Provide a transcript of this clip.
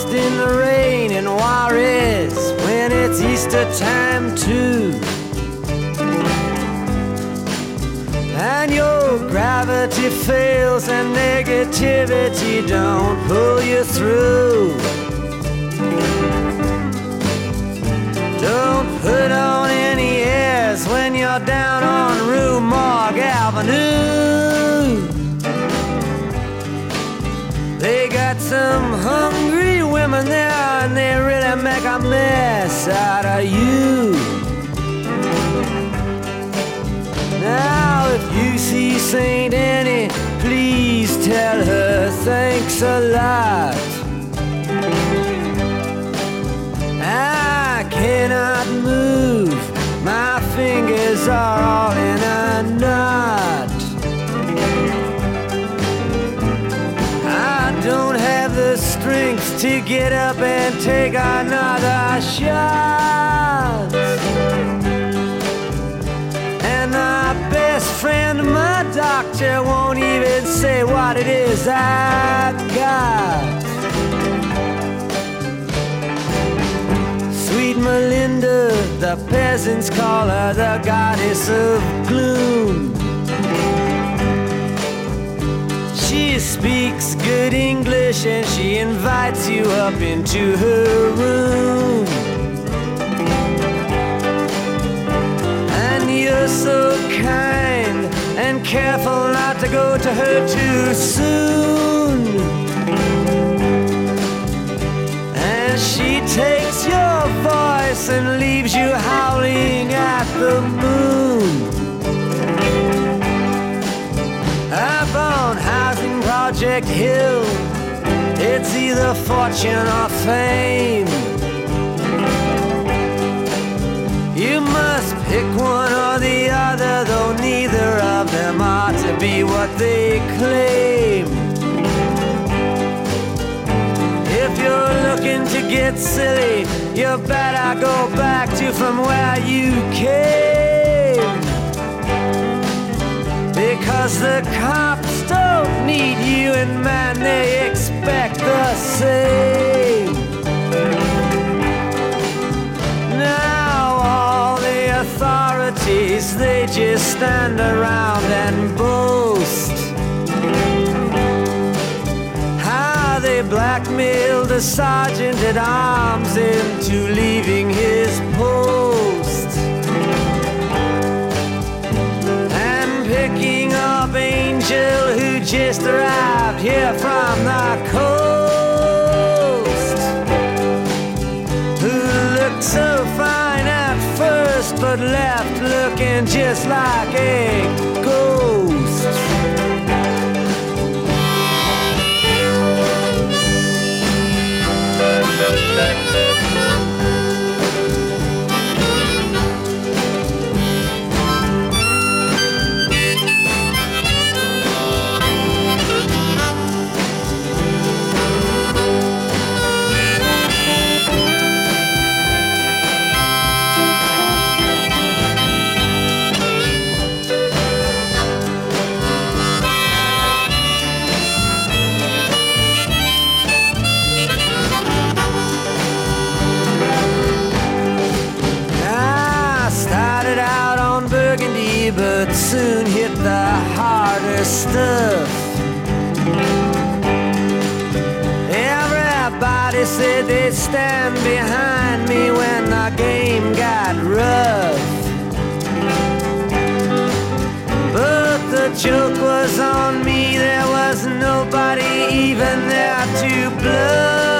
lost in the rain in Juarez when it's Easter time too. And your gravity fails and negativity don't pull you through. Don't put on any airs when you're down on Rue Morgue Avenue. They got some hungry women there and they really make a mess out of you. Now if you see St. Annie, please tell her thanks a lot. I cannot move, my fingers are all in a knot. I don't have the strength to get up and take another shot. And my best friend, my doctor, won't even say what it is I got. Sweet Melinda, the peasants call her the goddess of gloom. She speaks good English and she invites you up into her room. And you're so kind and careful not to go to her too soon. And she takes your voice and leaves you howling at the moon. Up on Housing Project Hill, it's either fortune or fame. You must pick one or the other, though neither of them ought to be what they claim. If you're looking to get silly, you better go back to from where you came. Because the cops don't need you and man, they expect the same. Now all the authorities, they just stand around and boast how they blackmailed the sergeant at arms into leaving his post. And picking up Angel, who just arrived here from the coast, who looked so fine at first but left looking just like a ghost. But soon hit the harder stuff. Everybody said they'd stand behind me when the game got rough. But the joke was on me, there was nobody even there to bluff.